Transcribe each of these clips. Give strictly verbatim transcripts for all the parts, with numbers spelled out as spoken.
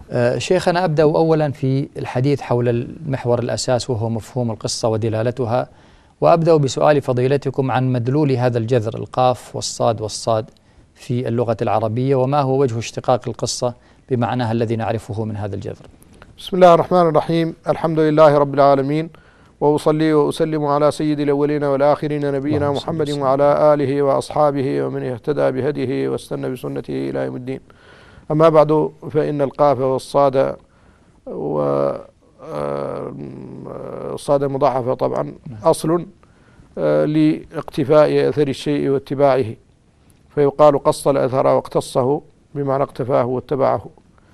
آه شيخنا، أبدأ أولا في الحديث حول المحور الأساس وهو مفهوم القصة ودلالتها، وأبدأ بسؤال فضيلتكم عن مدلول هذا الجذر القاف والصاد والصاد في اللغة العربية، وما هو وجه اشتقاق القصة بمعناها الذي نعرفه من هذا الجذر. بسم الله الرحمن الرحيم. الحمد لله رب العالمين، وأصلي وأسلم على سيد الأولين والآخرين نبينا محمد وعلى آله وأصحابه ومن اهتدى بهديه واستنى بسنته إلى يوم الدين. أما بعد، فإن القاف والصاد والصاد مضاعفة طبعا أصل لاقتفاء أثر الشيء واتباعه، فيقال قص الأثر واقتصه بمعنى اقتفاه واتبعه،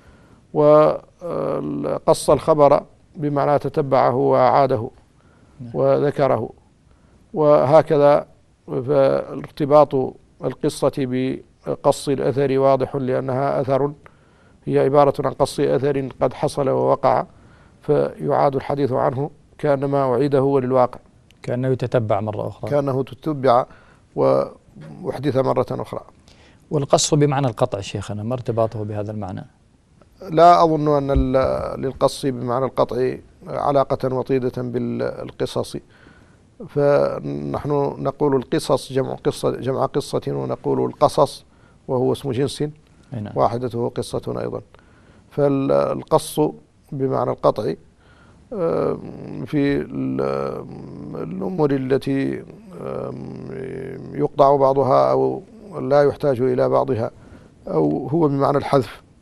وقص الخبر بمعنى تتبعه وأعاده وذكره، وهكذا. فارتباط القصة بقص الأثر واضح، لأنها أثر، هي عبارة عن قص أثر قد حصل ووقع، فيعاد الحديث عنه كأنما أعيده وللواقع، كأنه يتتبع مرة أخرى، كأنه تتبع وأحدث مرة أخرى. والقص بمعنى القطع شيخنا، ما ارتباطه بهذا المعنى؟ لا أظن أن للقص بمعنى القطع علاقة وطيدة بالقصص، فنحن نقول القصص جمع قصة جمع قصة، ونقول القصص وهو اسم جنس واحدته قصة أيضا. فالقص بمعنى القطع في الأمور التي يقطع بعضها أو لا يحتاج إلى بعضها، أو هو بمعنى الحذف،